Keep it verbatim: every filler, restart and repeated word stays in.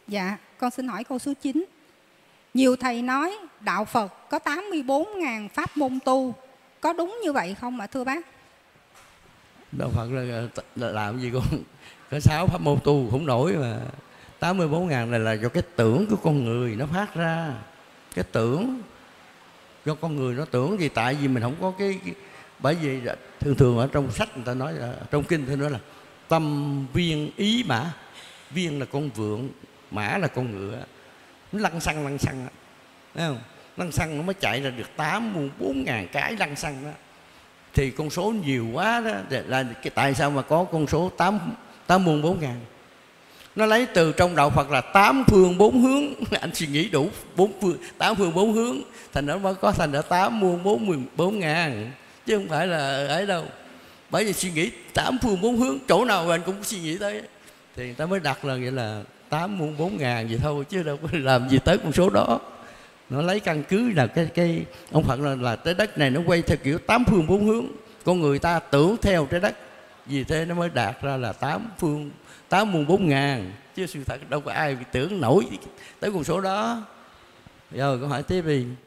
Dạ, con xin hỏi câu số chín. Nhiều thầy nói đạo Phật có tám mươi bốn nghìn pháp môn tu, có đúng như vậy không ạ thưa bác? Đạo Phật là, là làm gì con? Có sáu pháp môn tu không nổi mà. Tám mươi bốn ngàn này là do cái tưởng của con người nó phát ra. Cái tưởng do con người nó tưởng gì, tại vì mình không có cái, cái bởi vì thường thường ở trong sách người ta nói là, trong kinh thì nói là tâm viên ý mã. Viên là con vượn, mã là con ngựa. Nó lăn xăng lăn xăng, thấy không? Lăn xăng nó mới chạy ra được tám mươi bốn ngàn cái lăn xăng đó. Thì con số nhiều quá đó là cái tại sao mà có con số tám tám mươi bốn ngàn? Nó lấy từ trong đạo Phật là tám phương bốn hướng. Anh suy nghĩ đủ bốn phương, tám phương bốn hướng, thành nó mới có thành ra tám muôn bốn mươi bốn ngàn, chứ không phải là ấy đâu. Bởi vì suy nghĩ tám phương bốn hướng, chỗ nào anh cũng suy nghĩ tới, thì người ta mới đặt là nghĩa là tám muôn bốn ngàn vậy thôi, chứ đâu có làm gì tới con số đó. Nó lấy căn cứ là cái cái ông Phật là, là trái đất này nó quay theo kiểu tám phương bốn hướng, con người ta tưởng theo trái đất, vì thế nó mới đạt ra là tám phương tám muôn bốn ngàn, chứ sự thật đâu có ai tưởng nổi tới con số đó. Rồi câu hỏi tiếp đi.